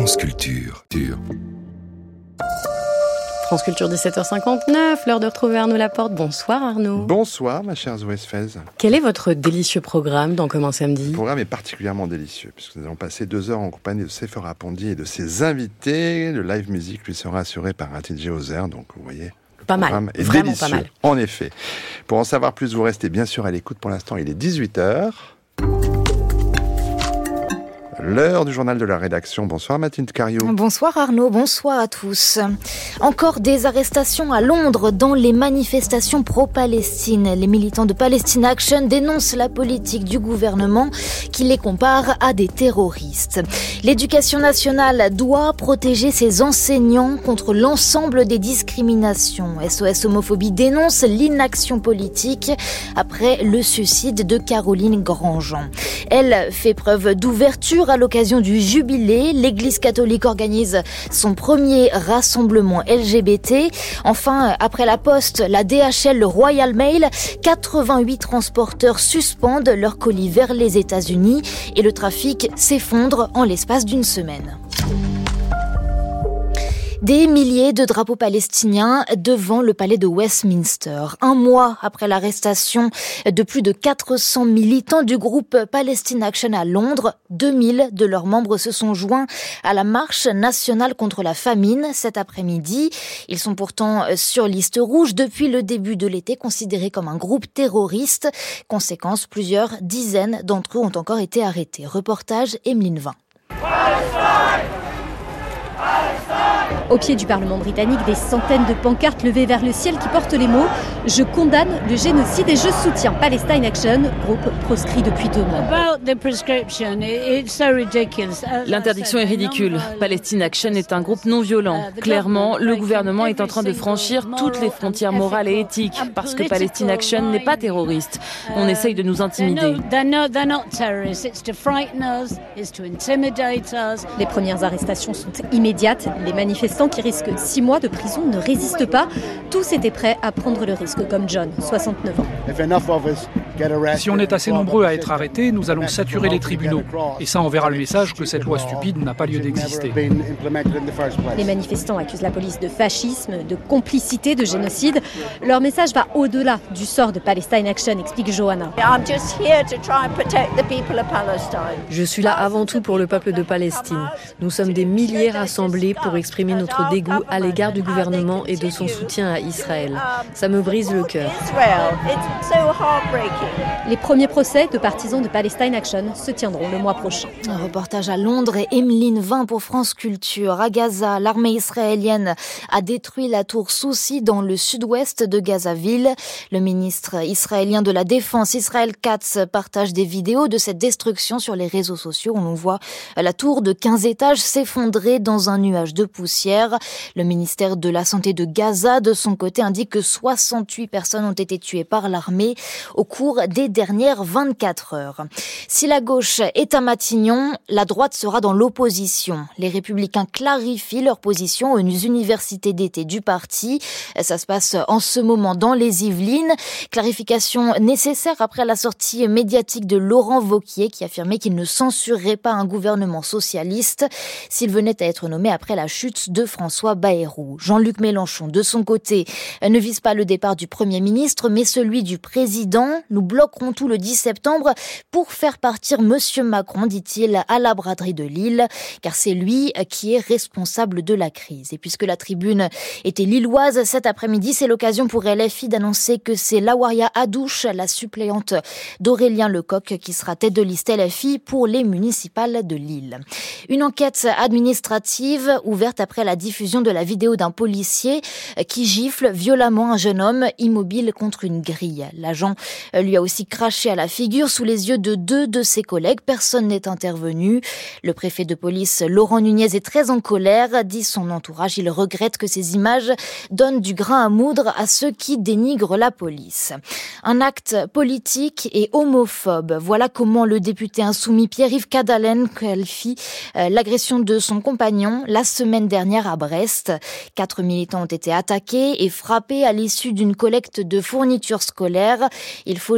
France Culture. France Culture 17h59, l'heure de retrouver Arnaud Laporte. Bonsoir Arnaud. Bonsoir ma chère Zoé Sfez. Quel est votre délicieux programme dans Comment Samedi ? Le programme est particulièrement délicieux puisque nous allons passer 2 heures en compagnie de Sephora Pondi et de ses invités. Le live music lui sera assuré par Atidje Ozer, donc vous voyez... Pas mal, vraiment délicieux, pas mal. En effet. Pour en savoir plus, vous restez bien sûr à l'écoute. Pour l'instant, il est 18h. L'heure du journal de la rédaction. Bonsoir Mathilde Cariou. Bonsoir Arnaud, bonsoir à tous. Encore des arrestations à Londres dans les manifestations pro-Palestine. Les militants de Palestine Action dénoncent la politique du gouvernement qui les compare à des terroristes. L'éducation nationale doit protéger ses enseignants contre l'ensemble des discriminations. SOS Homophobie dénonce l'inaction politique après le suicide de Caroline Grandjean. Elle fait preuve d'ouverture à l'occasion du jubilé. L'Église catholique organise son premier rassemblement LGBT. Enfin, après la Poste, la DHL, le Royal Mail, 88 transporteurs suspendent leurs colis vers les États-Unis et le trafic s'effondre en l'espace d'une semaine. Des milliers de drapeaux palestiniens devant le palais de Westminster. Un mois après l'arrestation de plus de 400 militants du groupe Palestine Action à Londres, 2000 de leurs membres se sont joints à la marche nationale contre la famine cet après-midi. Ils sont pourtant sur liste rouge depuis le début de l'été, considérés comme un groupe terroriste. Conséquence, plusieurs dizaines d'entre eux ont encore été arrêtés. Reportage Emeline Vin. Au pied du Parlement britannique, des centaines de pancartes levées vers le ciel qui portent les mots « Je condamne le génocide et je soutiens Palestine Action », groupe proscrit depuis 2 mois. L'interdiction est ridicule. Palestine Action est un groupe non violent. Clairement, le gouvernement est en train de franchir toutes les frontières morales et éthiques parce que Palestine Action n'est pas terroriste. On essaye de nous intimider. Les premières arrestations sont immédiates. Les manifestants qui risquent 6 mois de prison ne résistent pas. Tous étaient prêts à prendre le risque, comme John, 69 ans. Si on est assez nombreux à être arrêtés, nous allons saturer les tribunaux. Et ça enverra le message que cette loi stupide n'a pas lieu d'exister. Les manifestants accusent la police de fascisme, de complicité, de génocide. Leur message va au-delà du sort de Palestine Action, explique Johanna. Je suis là avant tout pour le peuple de Palestine. Nous sommes des milliers rassemblés pour exprimer notre dégoût à l'égard du gouvernement et de son soutien à Israël. Ça me brise le cœur. Les premiers procès de partisans de Palestine Action se tiendront le mois prochain. Un reportage à Londres et Emeline Vin pour France Culture. À Gaza, l'armée israélienne a détruit la tour Soussi dans le sud-ouest de Gazaville. Le ministre israélien de la Défense, Israël Katz, partage des vidéos de cette destruction sur les réseaux sociaux. On voit la tour de 15 étages s'effondrer dans un nuage de poussière. Le ministère de la Santé de Gaza, de son côté, indique que 68 personnes ont été tuées par l'armée au cours des dernières 24 heures. Si la gauche est à Matignon, la droite sera dans l'opposition. Les Républicains clarifient leur position aux universités d'été du parti. Ça se passe en ce moment dans les Yvelines. Clarification nécessaire après la sortie médiatique de Laurent Wauquiez qui affirmait qu'il ne censurerait pas un gouvernement socialiste s'il venait à être nommé après la chute de François Bayrou. Jean-Luc Mélenchon, de son côté, ne vise pas le départ du Premier ministre, mais celui du président. Nous bloquerons tout le 10 septembre pour faire partir Monsieur Macron, dit-il, à la braderie de Lille, car c'est lui qui est responsable de la crise. Et puisque la tribune était lilloise cet après-midi, c'est l'occasion pour LFI d'annoncer que c'est Lawaria Hadouche, la suppléante d'Aurélien Lecoq, qui sera tête de liste LFI pour les municipales de Lille. Une enquête administrative ouverte après la diffusion de la vidéo d'un policier qui gifle violemment un jeune homme immobile contre une grille. L'agent lui a aussi craché à la figure sous les yeux de 2 de ses collègues. Personne n'est intervenu. Le préfet de police, Laurent Nunez, est très en colère, dit son entourage. Il regrette que ces images donnent du grain à moudre à ceux qui dénigrent la police. Un acte politique et homophobe. Voilà comment le député insoumis Pierre-Yves Cadalen qualifie l'agression de son compagnon la semaine dernière à Brest. 4 militants ont été attaqués et frappés à l'issue d'une collecte de fournitures scolaires. Il faut,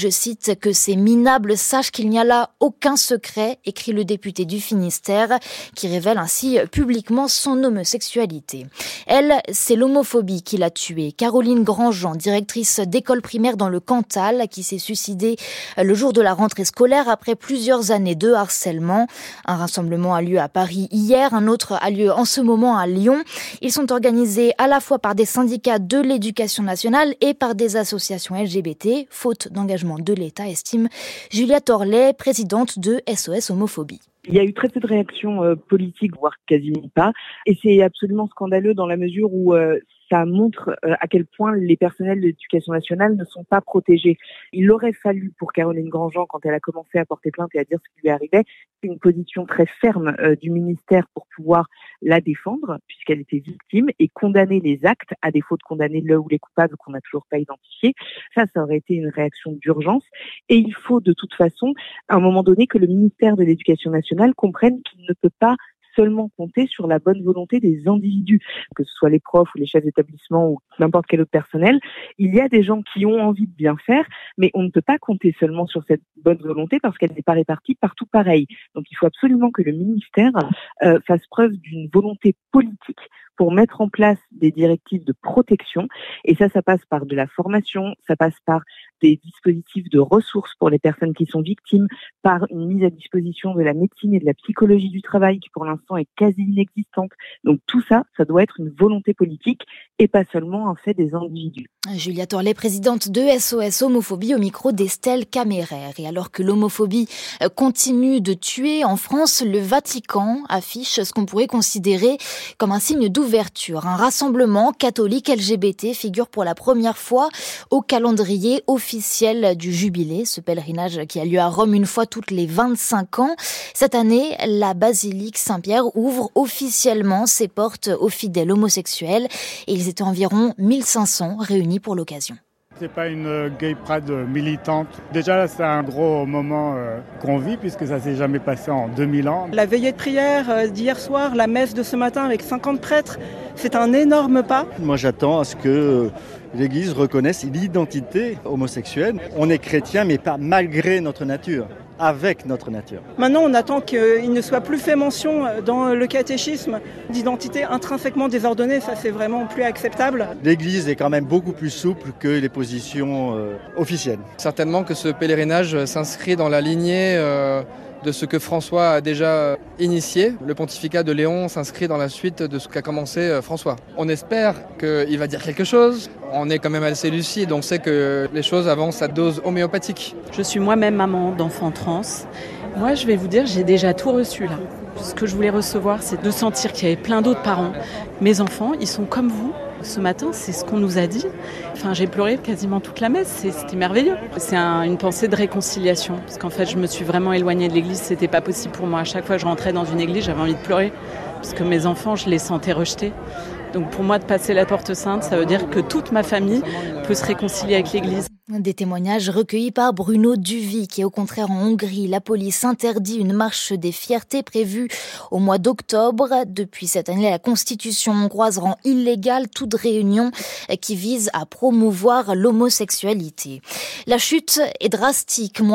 je cite, que ces minables sachent qu'il n'y a là aucun secret, écrit le député du Finistère, qui révèle ainsi publiquement son homosexualité. Elle, c'est l'homophobie qui l'a tuée. Caroline Grandjean, directrice d'école primaire dans le Cantal, qui s'est suicidée le jour de la rentrée scolaire après plusieurs années de harcèlement. Un rassemblement a lieu à Paris hier, un autre a lieu en ce moment à Lyon. Ils sont organisés à la fois par des syndicats de l'éducation nationale et par des associations LGBT, faute d'engagement de l'État, estime Julia Torlet, présidente de SOS Homophobie. Il y a eu très peu de réactions politiques, voire quasiment pas. Et c'est absolument scandaleux dans la mesure où ça montre à quel point les personnels de l'éducation nationale ne sont pas protégés. Il aurait fallu pour Caroline Grandjean, quand elle a commencé à porter plainte et à dire ce qui lui arrivait, une position très ferme du ministère pour pouvoir la défendre, puisqu'elle était victime, et condamner les actes, à défaut de condamner le ou les coupables qu'on n'a toujours pas identifiés. Ça aurait été une réaction d'urgence. Et il faut de toute façon, à un moment donné, que le ministère de l'Éducation nationale comprenne qu'il ne peut pas seulement compter sur la bonne volonté des individus, que ce soit les profs ou les chefs d'établissement ou n'importe quel autre personnel. Il y a des gens qui ont envie de bien faire, mais on ne peut pas compter seulement sur cette bonne volonté parce qu'elle n'est pas répartie partout pareil. Donc il faut absolument que le ministère fasse preuve d'une volonté politique pour mettre en place des directives de protection. Et ça passe par de la formation, ça passe par des dispositifs de ressources pour les personnes qui sont victimes, par une mise à disposition de la médecine et de la psychologie du travail qui pour l'instant est quasi inexistante. Donc tout ça doit être une volonté politique et pas seulement un fait des individus. Julia Torlet, présidente de SOS Homophobie, au micro d'Estelle Caméraire. Et alors que l'homophobie continue de tuer en France, le Vatican affiche ce qu'on pourrait considérer comme un signe d'ouverture. Un rassemblement catholique LGBT figure pour la première fois au calendrier officiel du Jubilé, ce pèlerinage qui a lieu à Rome une fois toutes les 25 ans. Cette année, la basilique Saint-Pierre ouvre officiellement ses portes aux fidèles homosexuels et ils étaient environ 1500 réunis pour l'occasion. C'est pas une gay pride militante. Déjà, là, c'est un gros moment qu'on vit puisque ça s'est jamais passé en 2000 ans. La veillée de prière d'hier soir, la messe de ce matin avec 50 prêtres, c'est un énorme pas. Moi, j'attends à ce que l'Église reconnaisse l'identité homosexuelle. On est chrétien, mais pas malgré notre nature, avec notre nature. Maintenant, on attend qu'il ne soit plus fait mention dans le catéchisme d'identité intrinsèquement désordonnée. Ça, c'est vraiment plus acceptable. L'Église est quand même beaucoup plus souple que les positions officielles. Certainement que ce pèlerinage s'inscrit dans la lignée de ce que François a déjà initié. Le pontificat de Léon s'inscrit dans la suite de ce qu'a commencé François. On espère qu'il va dire quelque chose. On est quand même assez lucide, on sait que les choses avancent à dose homéopathique. Je suis moi-même maman d'enfants trans. Moi, je vais vous dire, j'ai déjà tout reçu là. Ce que je voulais recevoir, c'est de sentir qu'il y avait plein d'autres parents. Mes enfants, ils sont comme vous. Ce matin, c'est ce qu'on nous a dit. Enfin, j'ai pleuré quasiment toute la messe, c'était merveilleux. C'est une pensée de réconciliation, parce qu'en fait, je me suis vraiment éloignée de l'église, c'était pas possible pour moi. À chaque fois que je rentrais dans une église, j'avais envie de pleurer, parce que mes enfants, je les sentais rejetés. Donc pour moi, de passer la porte sainte, ça veut dire que toute ma famille peut se réconcilier avec l'église. Des témoignages recueillis par Bruno Duvik. Et au contraire, en Hongrie, la police interdit une marche des fiertés prévue au mois d'octobre. Depuis cette année, la Constitution hongroise rend illégale toute réunion qui vise à promouvoir l'homosexualité. La chute est drastique. Moins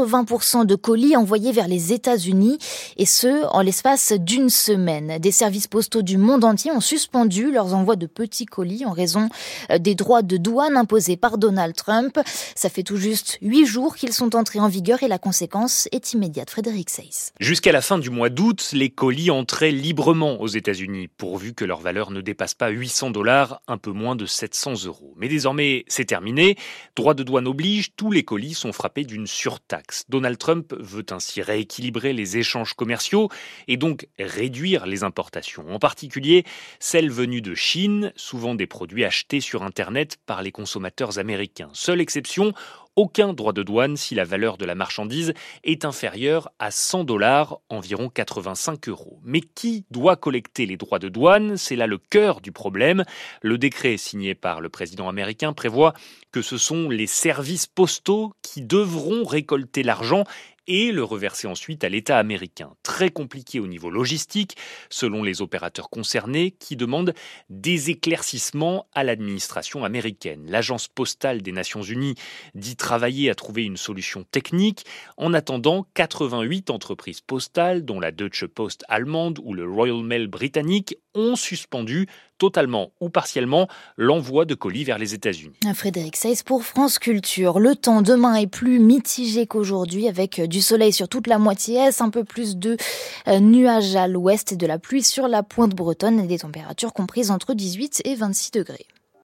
80% de colis envoyés vers les États-Unis, et ce, en l'espace d'une semaine. Des services postaux du monde entier ont suspendu leurs envois de petits colis en raison des droits de douane imposés par Donald Trump. Ça fait tout juste 8 jours qu'ils sont entrés en vigueur et la conséquence est immédiate. Frédéric Seyss. Jusqu'à la fin du mois d'août, les colis entraient librement aux États-Unis, pourvu que leur valeur ne dépasse pas $800, un peu moins de 700 €. Mais désormais, c'est terminé. Droit de douane oblige, tous les colis sont frappés d'une surtaxe. Donald Trump veut ainsi rééquilibrer les échanges commerciaux et donc réduire les importations, en particulier celles venues de Chine, souvent des produits achetés sur Internet par les consommateurs américains. Seule exception, aucun droit de douane si la valeur de la marchandise est inférieure à $100, environ 85 €. Mais qui doit collecter les droits de douane ? C'est là le cœur du problème. Le décret signé par le président américain prévoit que ce sont les services postaux qui devront récolter l'argent et le reverser ensuite à l'État américain. Très compliqué au niveau logistique, selon les opérateurs concernés, qui demandent des éclaircissements à l'administration américaine. L'agence postale des Nations Unies dit travailler à trouver une solution technique. En attendant, 88 entreprises postales, dont la Deutsche Post allemande ou le Royal Mail britannique, ont suspendu totalement ou partiellement l'envoi de colis vers les États-Unis. Frédéric Seyss pour France Culture. Le temps demain est plus mitigé qu'aujourd'hui, avec du soleil sur toute la moitié est, un peu plus de nuages à l'ouest et de la pluie sur la pointe bretonne et des températures comprises entre 18 et 26 degrés.